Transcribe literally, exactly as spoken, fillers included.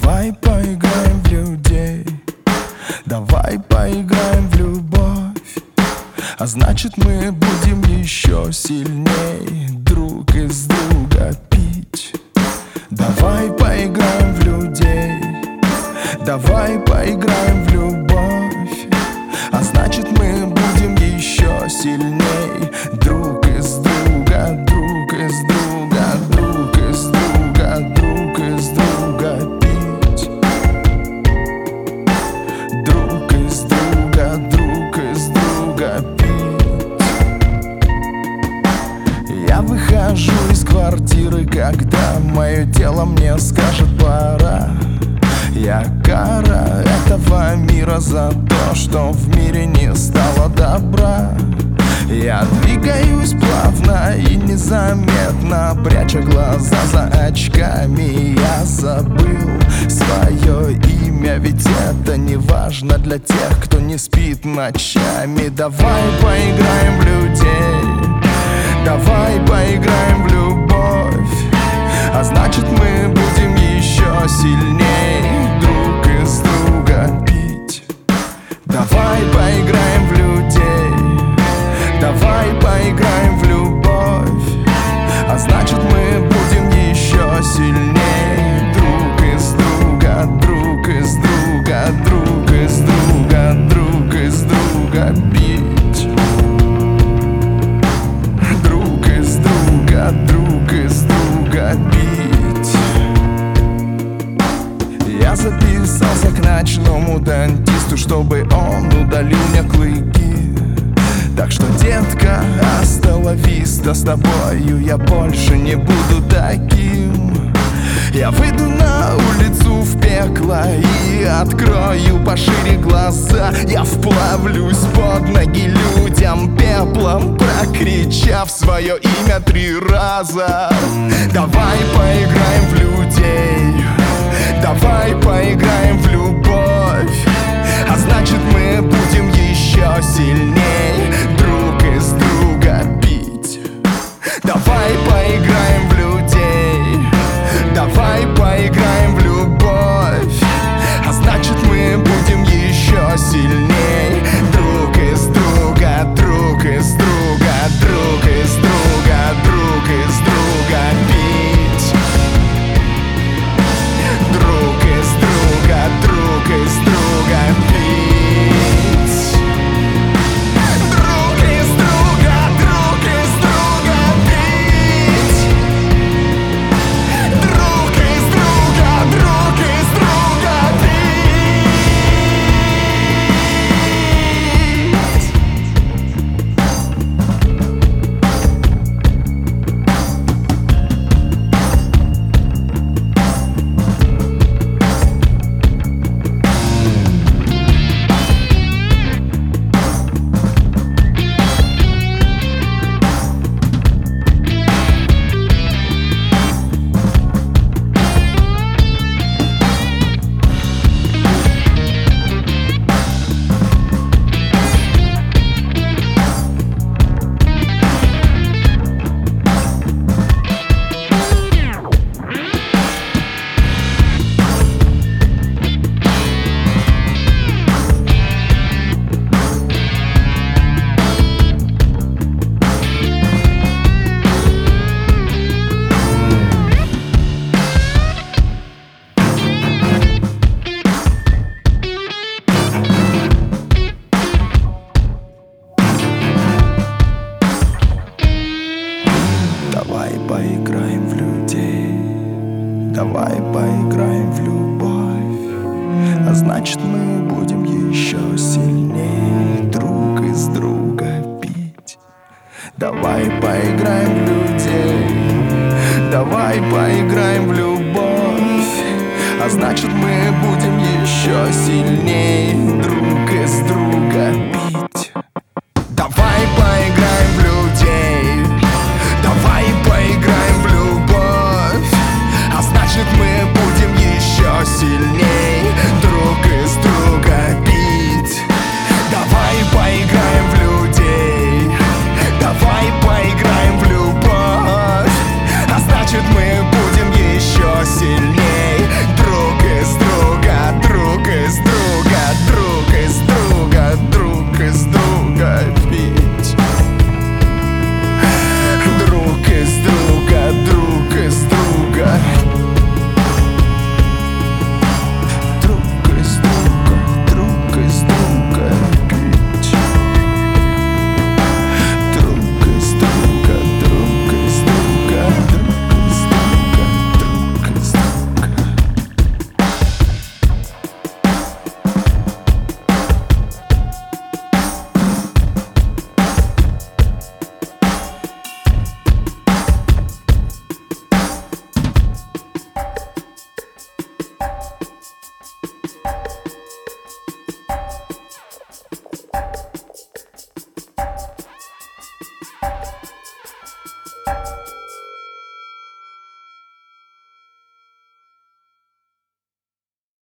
Давай поиграем в людей, давай поиграем в любовь, а значит мы будем еще сильней друг из друга пить. Давай поиграем в людей, давай поиграем в любовь, а значит мы будем еще сильней друг из друга, друг из друга, друг из друга, друг из друга пить. Друг из друга, друг из друга пить. Я выхожу из квартиры, когда мое тело мне скажет пора. Я кара этого мира за то, что в мире не стало добра. Я двигаюсь плавно и незаметно, пряча глаза за очками. Я забыл свое имя, ведь это не важно для тех, кто не спит ночами. Давай поиграем в людей, давай поиграем в любовь, а значит мы будем еще сильней друг из друга пить. Давай поиграем в людей, давай поиграем в любовь, а значит мы будем еще сильней друг из друга, друг из друга, друг из друга, друг из друга пить. Друг из друга, друг из друга пить. Я записался к ночному дантисту, чтобы он удалил мне клыки. Так что, детка, асталависта, с тобою я больше не буду таким. Я выйду на улицу в пекло и открою пошире глаза. Я вплавлюсь под ноги людям пеплом, прокричав свое имя три раза. Давай поиграем в людей, давай поиграем в любовь, а значит мы будем еще сильней друг из друга пить. Давай поиграем в людей, давай поиграем в любовь, а значит мы будем еще сильней друг из друга, друг из друга, друг из друга, друг из друга пить. Друг из друга, друг из друга пить. Друг из друга, друг из друга пить. Друг из друга, друг из друга Давай поиграем в людей, давай поиграем в любовь, а значит мы будем еще сильнее друг из друга пить. Давай поиграем в людей, давай поиграем в любовь, а значит мы будем еще сильнее друг из друга пить. Давай поиграем в людей, давай поиграем в любовь, а значит мы будем еще сильнее